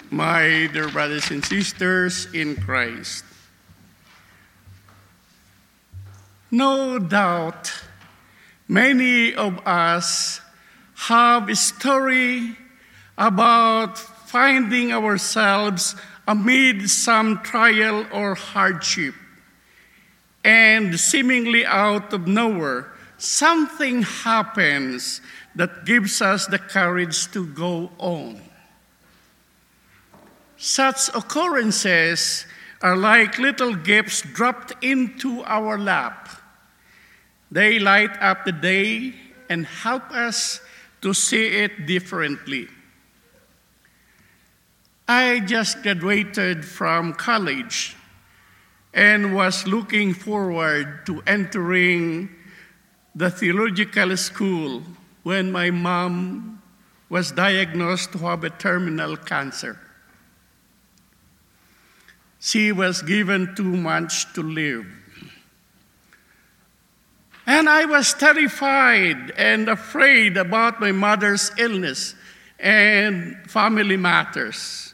My dear brothers and sisters in Christ, no doubt many of us have a story about finding ourselves amid some trial or hardship, and seemingly out of nowhere, something happens that gives us the courage to go on. Such occurrences are like little gifts dropped into our lap. They light up the day and help us to see it differently. I just graduated from college and was looking forward to entering the theological school when my mom was diagnosed to have a terminal cancer. She was given 2 months to live. And I was terrified and afraid about my mother's illness and family matters.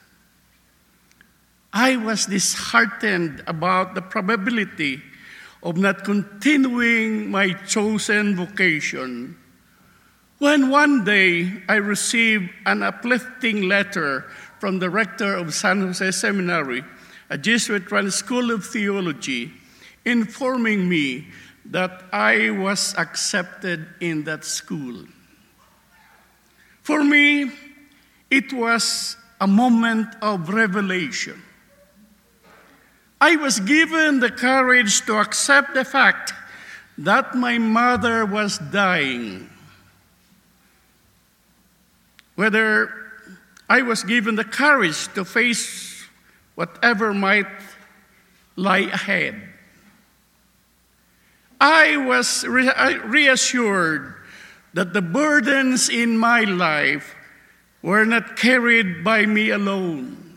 I was disheartened about the probability of not continuing my chosen vocation when one day I received an uplifting letter from the rector of San Jose Seminary, a Jesuit-run school of theology, informing me that I was accepted in that school. For me, it was a moment of revelation. I was given the courage to accept the fact that my mother was dying. Whether I was given the courage to face whatever might lie ahead. I was reassured that the burdens in my life were not carried by me alone.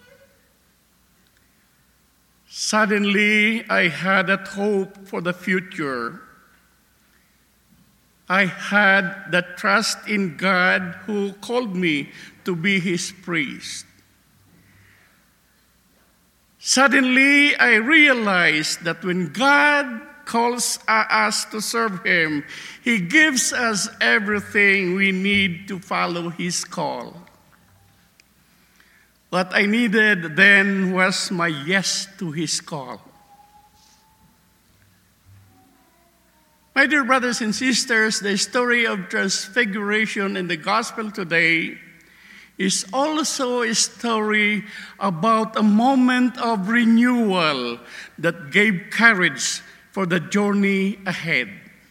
Suddenly, I had that hope for the future. I had that trust in God who called me to be His priest. Suddenly, I realized that when God calls us to serve Him, He gives us everything we need to follow His call. What I needed then was my yes to His call. My dear brothers and sisters, the story of transfiguration in the gospel today is also a story about a moment of renewal that gave courage for the journey ahead.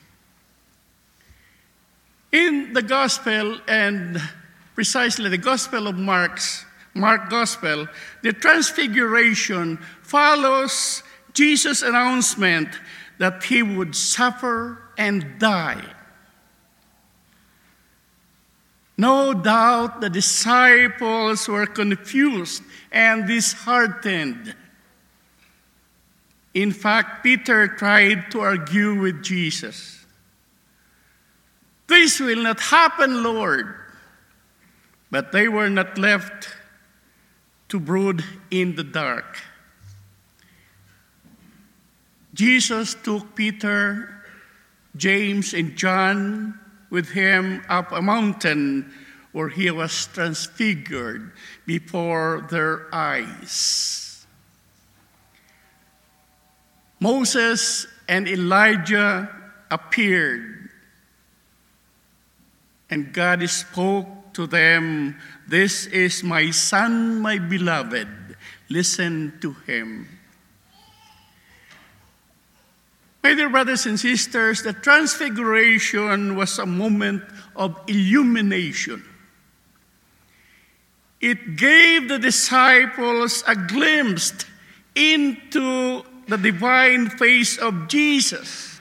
In the gospel, and precisely the gospel of Mark gospel, the transfiguration follows Jesus' announcement that He would suffer and die. No doubt the disciples were confused and disheartened. In fact, Peter tried to argue with Jesus. "This will not happen, Lord." But they were not left to brood in the dark. Jesus took Peter, James, and John with Him up a mountain where He was transfigured before their eyes. Moses and Elijah appeared, and God spoke to them, "This is my Son, my beloved. Listen to Him." My dear brothers and sisters, the transfiguration was a moment of illumination. It gave the disciples a glimpse into the divine face of Jesus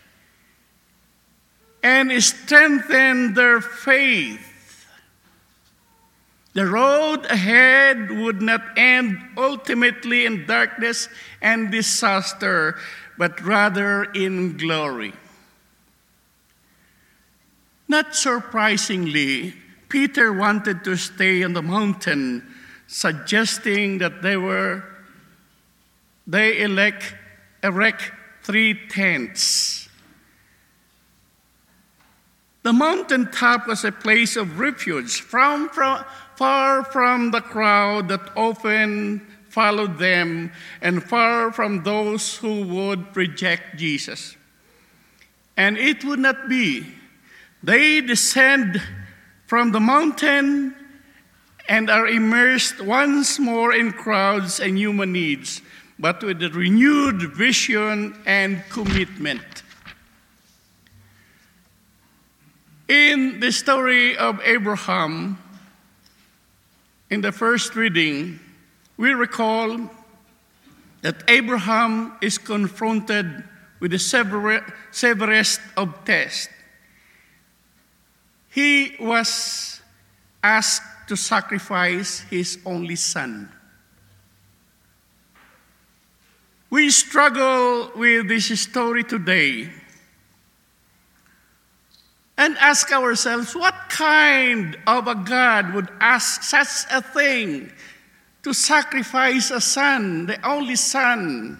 and strengthened their faith. The road ahead would not end ultimately in darkness and disaster, but rather in glory. Not surprisingly, Peter wanted to stay on the mountain suggesting that they erect 3 tents. The mountaintop was a place of refuge, far from the crowd that often followed them, and far from those who would reject Jesus. And it would not be. They descend from the mountain and are immersed once more in crowds and human needs, but with a renewed vision and commitment. In the story of Abraham, in the first reading, we recall that Abraham is confronted with the severest of tests. He was asked to sacrifice his only son. We struggle with this story today and ask ourselves, what kind of a God would ask such a thing, to sacrifice a son, the only son?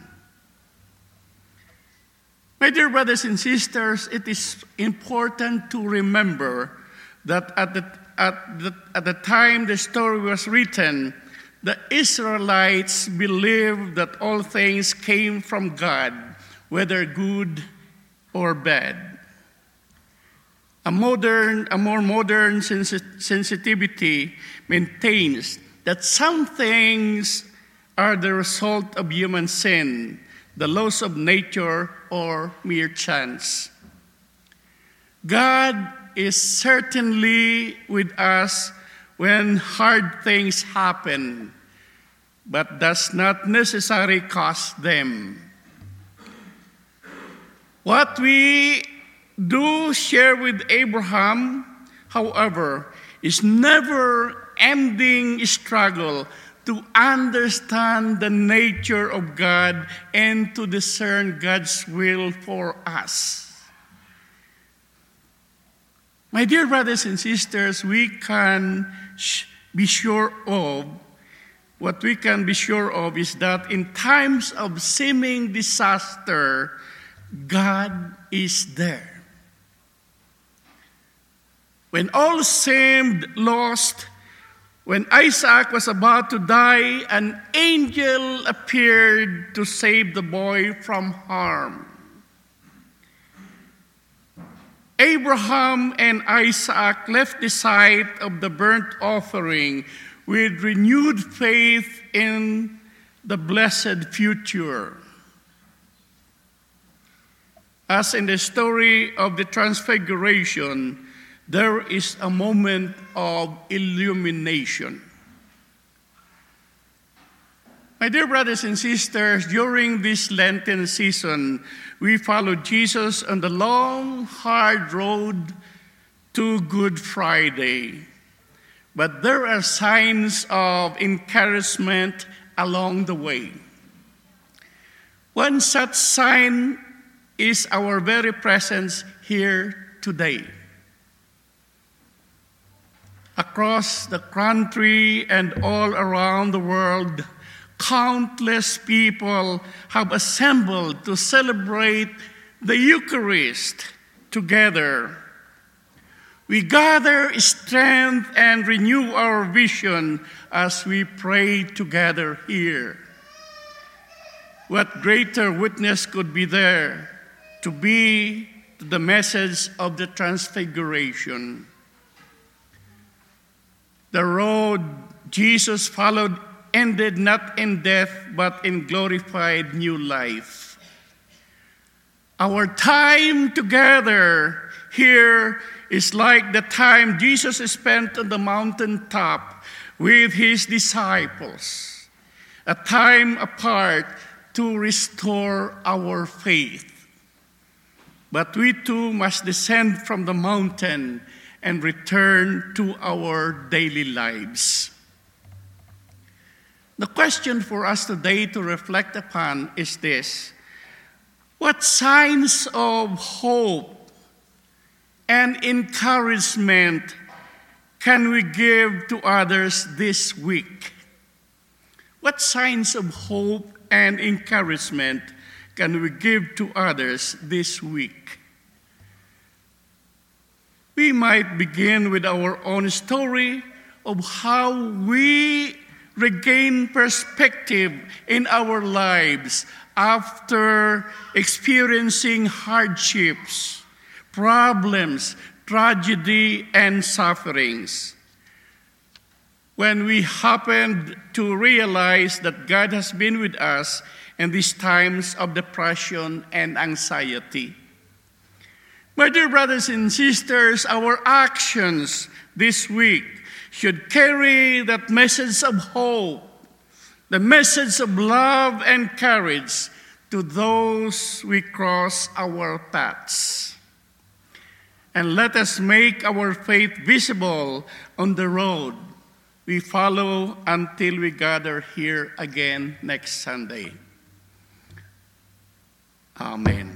My dear brothers and sisters, it is important to remember that at the time the story was written, the Israelites believed that all things came from God, whether good or bad. A more modern sensitivity maintains that some things are the result of human sin, the laws of nature, or mere chance. God is certainly with us when hard things happen, but does not necessarily cause them. What we do share with Abraham, however, is never-ending struggle to understand the nature of God and to discern God's will for us. My dear brothers and sisters, what we can be sure of is that in times of seeming disaster, God is there. When all seemed lost, when Isaac was about to die, an angel appeared to save the boy from harm. Abraham and Isaac left the site of the burnt offering with renewed faith in the blessed future. As in the story of the Transfiguration, there is a moment of illumination. My dear brothers and sisters, during this Lenten season, we follow Jesus on the long, hard road to Good Friday. But there are signs of encouragement along the way. One such sign is our very presence here today. Across the country and all around the world, countless people have assembled to celebrate the Eucharist together. We gather strength and renew our vision as we pray together here. What greater witness could be there to be the message of the Transfiguration? The road Jesus followed ended not in death, but in glorified new life. Our time together here is like the time Jesus spent on the mountaintop with his disciples, a time apart to restore our faith. But we too must descend from the mountain and return to our daily lives. The question for us today to reflect upon is this: what signs of hope and encouragement can we give to others this week? What signs of hope and encouragement can we give to others this week? We might begin with our own story of how we regain perspective in our lives after experiencing hardships, problems, tragedy, and sufferings. When we happened to realize that God has been with us in these times of depression and anxiety. My dear brothers and sisters, our actions this week should carry that message of hope, the message of love and courage to those we cross our paths. And let us make our faith visible on the road we follow until we gather here again next Sunday. Amen.